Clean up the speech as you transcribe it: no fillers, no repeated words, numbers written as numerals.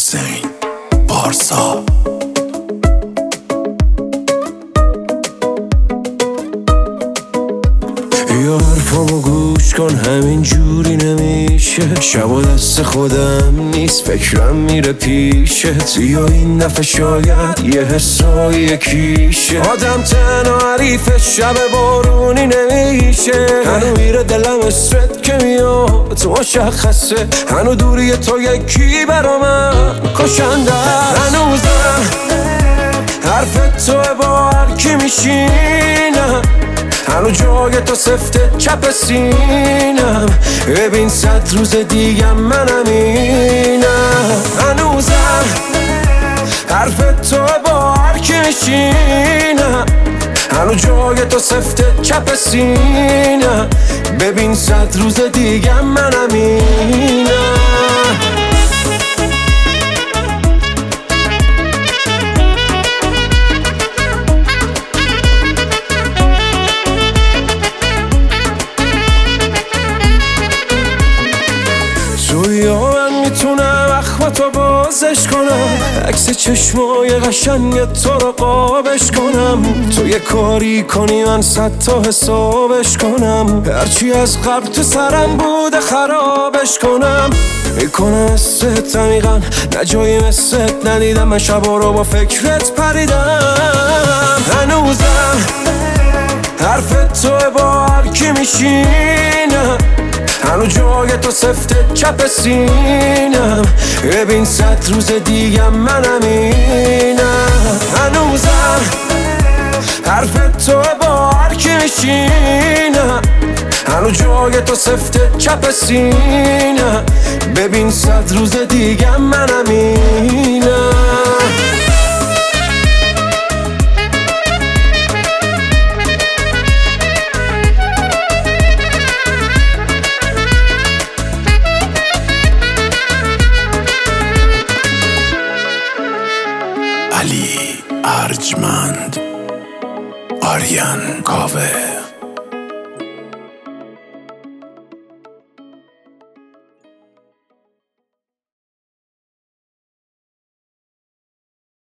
حسین پارسا. یا حرفامو گوش کن، همین جوری نمیشه. شب و دست خودم نیست، فکرم میره پیشت. یا این دفعه شاید یه حسای یکیشه. آدم تنها حریف شب بارونی نمیشه. هنو میره دلم اسرت که میاد تو مشخصه. هنو دوری تو یکی برا من کشنده. هنوزم حرف تو با هر کی میشینم. هنو جای تو سفته چپ سینم. ببین 100 روز دیگه منم اینم. هنوزم حرف تو با هر کی میشینم. هنو جای تو سفته چپ سینم. ببین 100 روز دیگه منم اینم. یا من میتونم اخماتو بازش کنم. عکس چشمای قشنگ تو رو قابش کنم. تو یه کاری کنی من 100 تا حسابش کنم. هرچی از قبل تو سرم بوده خرابش کنم. میکنم مثلت عمیقا، نه جایی مثلت ندیدم. من شبا رو با فکرت پریدم. هنوزم حرف تو با هر کی میشینم. هنو جای تو سفته چپ سینم. ببین 100 روز دیگه منم اینم. هنوزم حرف تو با هر کی میشینم. هنو جای تو سفته چپ سینم. ببین 100 روز دیگه منم اینم. علی ارجمند، آریان کاوه.